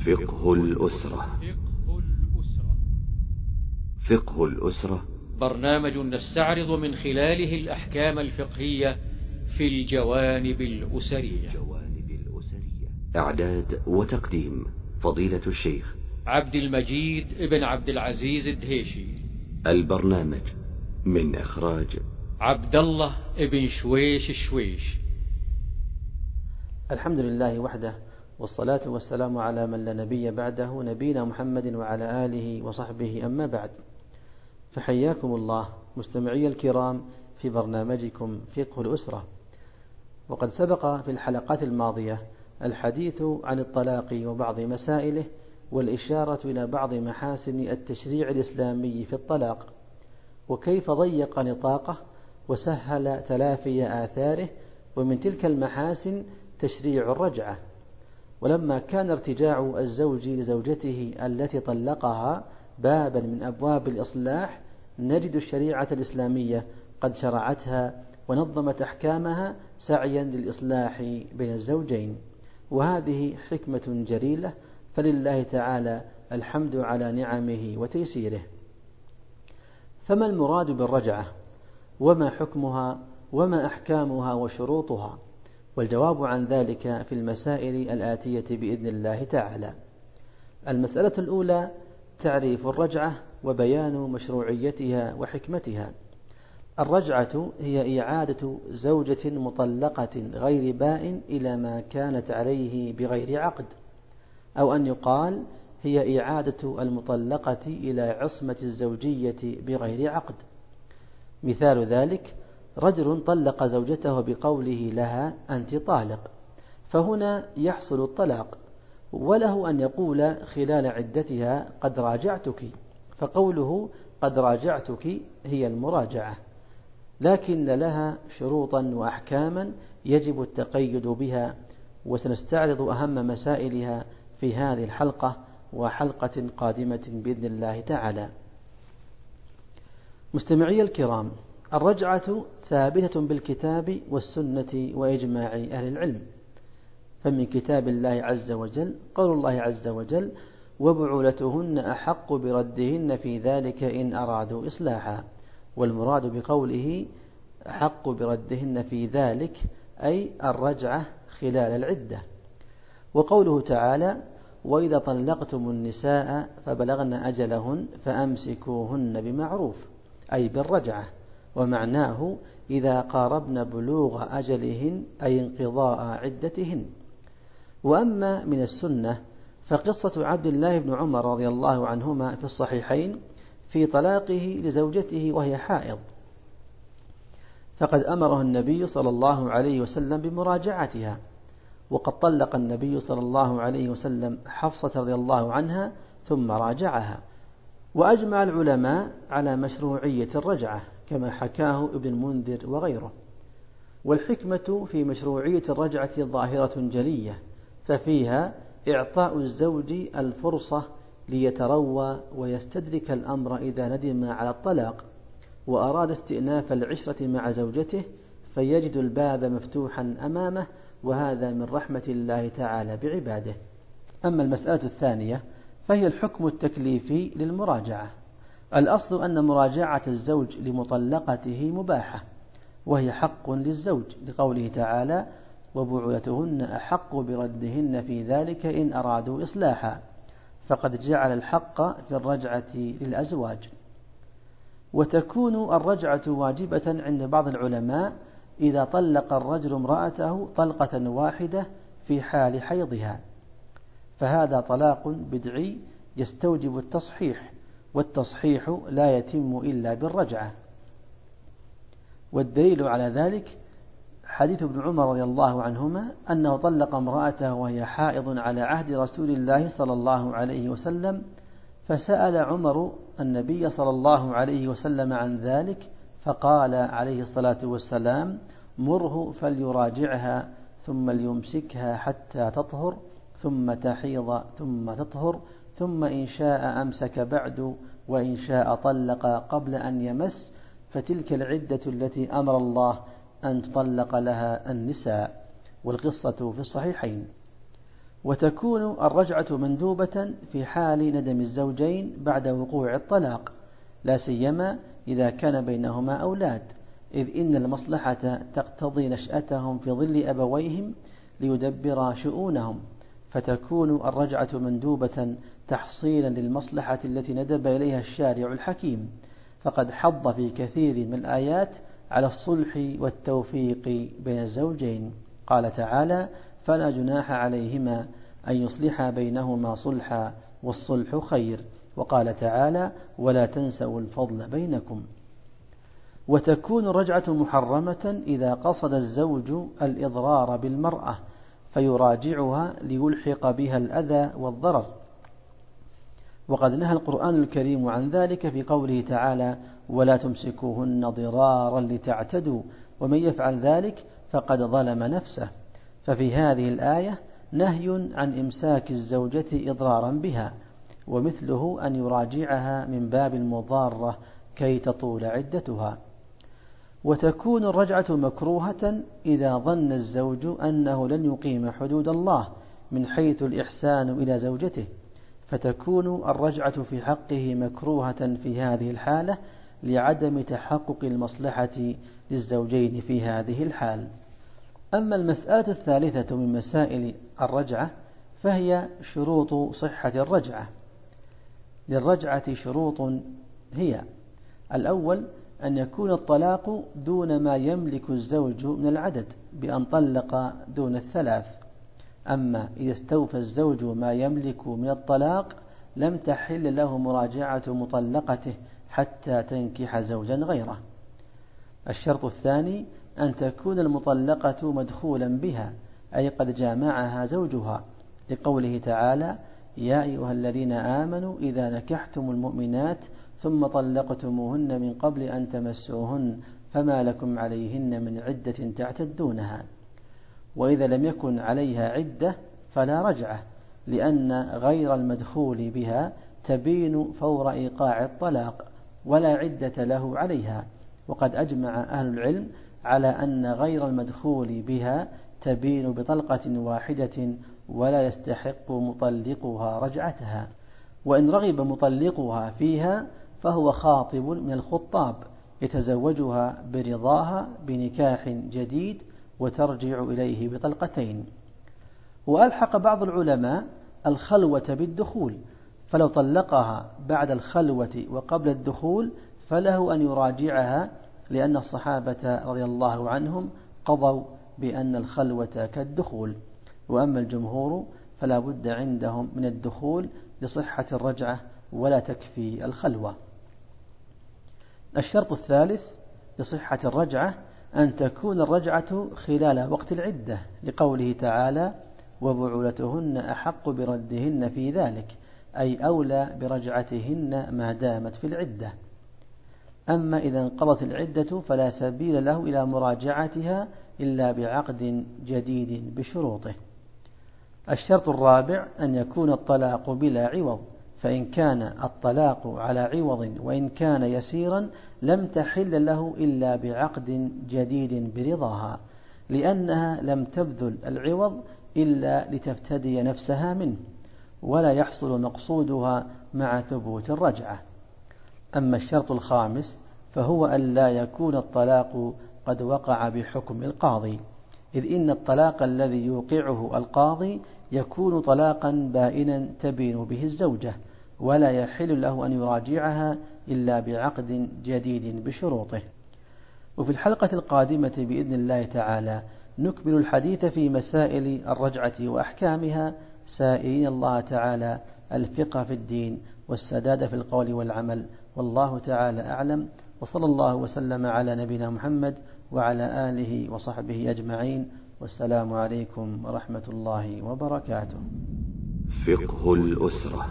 فقه الأسرة. فقه الأسرة برنامج نستعرض من خلاله الأحكام الفقهية في الجوانب الأسرية. إعداد وتقديم فضيلة الشيخ عبد المجيد ابن عبد العزيز الدهيشي. البرنامج من إخراج عبد الله ابن شويش الشويش. الحمد لله وحده، والصلاة والسلام على من لا نبي بعده، نبينا محمد وعلى آله وصحبه. أما بعد، فحياكم الله مستمعي الكرام في برنامجكم فقه الأسرة. وقد سبق في الحلقات الماضية الحديث عن الطلاق وبعض مسائله، والإشارة إلى بعض محاسن التشريع الإسلامي في الطلاق، وكيف ضيق نطاقه وسهل تلافي آثاره. ومن تلك المحاسن تشريع الرجعة. ولما كان ارتجاع الزوج لزوجته التي طلقها بابا من أبواب الإصلاح، نجد الشريعة الإسلامية قد شرعتها ونظمت أحكامها سعيا للإصلاح بين الزوجين، وهذه حكمة جليلة، فلله تعالى الحمد على نعمه وتيسيره. فما المراد بالرجعة؟ وما حكمها؟ وما أحكامها وشروطها؟ والجواب عن ذلك في المسائل الآتية بإذن الله تعالى. المسألة الأولى تعريف الرجعة وبيان مشروعيتها وحكمتها. الرجعة هي إعادة زوجة مطلقة غير بائن إلى ما كانت عليه بغير عقد، أو أن يقال هي إعادة المطلقة إلى عصمة الزوجية بغير عقد. مثال ذلك: رجل طلق زوجته بقوله لها أنت طالق، فهنا يحصل الطلاق، وله أن يقول خلال عدتها قد راجعتك، فقوله قد راجعتك هي المراجعة، لكن لها شروطا وأحكاما يجب التقيد بها، وسنستعرض أهم مسائلها في هذه الحلقة وحلقة قادمة بإذن الله تعالى. مستمعي الكرام، الرجعة ثابتة بالكتاب والسنة وإجماع أهل العلم. فمن كتاب الله عز وجل قول الله عز وجل: وبعولتهن أحق بردهن في ذلك إن أرادوا إصلاحا. والمراد بقوله أحق بردهن في ذلك أي الرجعة خلال العدة. وقوله تعالى: وإذا طلقتم النساء فبلغن أجلهن فأمسكوهن بمعروف، أي بالرجعة، ومعناه إذا قاربن بلوغ أجلهن أي انقضاء عدتهن. وأما من السنة فقصة عبد الله بن عمر رضي الله عنهما في الصحيحين في طلاقه لزوجته وهي حائض، فقد أمره النبي صلى الله عليه وسلم بمراجعتها، وقد طلق النبي صلى الله عليه وسلم حفصة رضي الله عنها ثم راجعها. وأجمع العلماء على مشروعية الرجعة كما حكاه ابن المنذر وغيره. والحكمة في مشروعية الرجعة ظاهرة جلية، ففيها إعطاء الزوج الفرصة ليتروى ويستدرك الأمر إذا ندم على الطلاق وأراد استئناف العشرة مع زوجته، فيجد الباب مفتوحا أمامه، وهذا من رحمة الله تعالى بعباده. أما المسألة الثانية فهي الحكم التكليفي للمراجعة. الأصل أن مراجعة الزوج لمطلقته مباحة، وهي حق للزوج، لقوله تعالى: وبعولتهن أحق بردهن في ذلك إن أرادوا إصلاحا، فقد جعل الحق في الرجعة للأزواج. وتكون الرجعة واجبة عند بعض العلماء إذا طلق الرجل امرأته طلقة واحدة في حال حيضها، فهذا طلاق بدعي يستوجب التصحيح، والتصحيح لا يتم إلا بالرجعة. والدليل على ذلك حديث ابن عمر رضي الله عنهما أنه طلق امرأته وهي حائض على عهد رسول الله صلى الله عليه وسلم، فسأل عمر النبي صلى الله عليه وسلم عن ذلك، فقال عليه الصلاة والسلام: مره فليراجعها ثم ليمسكها حتى تطهر ثم تحيض ثم تطهر، ثم إن شاء أمسك بعد وإن شاء طلق قبل أن يمس، فتلك العدة التي أمر الله أن تطلق لها النساء. والقصة في الصحيحين. وتكون الرجعة مندوبة في حال ندم الزوجين بعد وقوع الطلاق، لا سيما إذا كان بينهما أولاد، إذ إن المصلحة تقتضي نشأتهم في ظل أبويهم ليدبر شؤونهم، فتكون الرجعة مندوبة تحصيلا للمصلحة التي ندب إليها الشارع الحكيم، فقد حض في كثير من الآيات على الصلح والتوفيق بين الزوجين. قال تعالى: فلا جناح عليهما أن يصلحا بينهما صلحا والصلح خير. وقال تعالى: ولا تنسوا الفضل بينكم. وتكون الرجعة محرمة إذا قصد الزوج الإضرار بالمرأة فيراجعها ليلحق بها الأذى والضرر، وقد نهى القرآن الكريم عن ذلك في قوله تعالى: ولا تمسكوهن ضرارا لتعتدوا ومن يفعل ذلك فقد ظلم نفسه. ففي هذه الآية نهي عن إمساك الزوجة إضرارا بها، ومثله أن يراجعها من باب المضارة كي تطول عدتها. وتكون الرجعة مكروهة إذا ظن الزوج أنه لن يقيم حدود الله من حيث الإحسان إلى زوجته، فتكون الرجعة في حقه مكروهة في هذه الحالة لعدم تحقق المصلحة للزوجين في هذه الحال. أما المسألة الثالثة من مسائل الرجعة فهي شروط صحة الرجعة. للرجعة شروط هي: الأول أن يكون الطلاق دون ما يملك الزوج من العدد بأن طلق دون الثلاث، أما إذا استوفى الزوج ما يملك من الطلاق لم تحل له مراجعة مطلقته حتى تنكح زوجا غيره. الشرط الثاني أن تكون المطلقة مدخولا بها، أي قد جامعها زوجها، لقوله تعالى: يا أيها الذين آمنوا إذا نكحتم المؤمنات ثم طلقتموهن من قبل أن تمسوهن فما لكم عليهن من عدة تعتدونها. وإذا لم يكن عليها عدة فلا رجعة، لأن غير المدخول بها تبين فور إيقاع الطلاق ولا عدة له عليها. وقد أجمع أهل العلم على أن غير المدخول بها تبين بطلقة واحدة ولا يستحق مطلقها رجعتها، وإن رغب مطلقها فيها فهو خاطب من الخطاب يتزوجها برضاها بنكاح جديد وترجع إليه بطلقتين. وألحق بعض العلماء الخلوة بالدخول، فلو طلقها بعد الخلوة وقبل الدخول فله أن يراجعها، لأن الصحابة رضي الله عنهم قضوا بأن الخلوة كالدخول. وأما الجمهور فلا بد عندهم من الدخول لصحة الرجعة ولا تكفي الخلوة. الشرط الثالث لصحة الرجعة أن تكون الرجعة خلال وقت العدة، لقوله تعالى: وبعولتهن أحق بردهن في ذلك، أي أولى برجعتهن ما دامت في العدة. أما إذا انقضت العدة فلا سبيل له إلى مراجعتها إلا بعقد جديد بشروطه. الشرط الرابع أن يكون الطلاق بلا عوض، فإن كان الطلاق على عوض وإن كان يسيرا لم تحل له إلا بعقد جديد برضاها، لأنها لم تبذل العوض إلا لتفتدي نفسها منه، ولا يحصل مقصودها مع ثبوت الرجعة. أما الشرط الخامس فهو أن لا يكون الطلاق قد وقع بحكم القاضي، إذ إن الطلاق الذي يوقعه القاضي يكون طلاقا بائنا تبين به الزوجة، ولا يحل له أن يراجعها إلا بعقد جديد بشروطه. وفي الحلقة القادمة بإذن الله تعالى نكمل الحديث في مسائل الرجعة وأحكامها، سائلين الله تعالى الفقه في الدين والسداد في القول والعمل، والله تعالى أعلم، وصلى الله وسلم على نبينا محمد وعلى آله وصحبه أجمعين، والسلام عليكم ورحمة الله وبركاته. فقه الأسرة.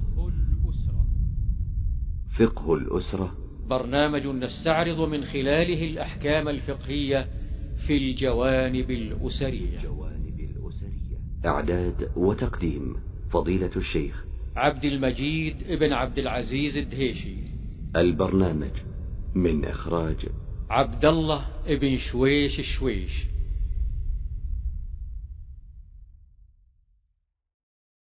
فقه الأسرة برنامج نستعرض من خلاله الأحكام الفقهية في الجوانب الأسرية. إعداد وتقديم فضيلة الشيخ عبد المجيد ابن عبد العزيز الدهيشي. البرنامج من إخراج عبد الله ابن شويش.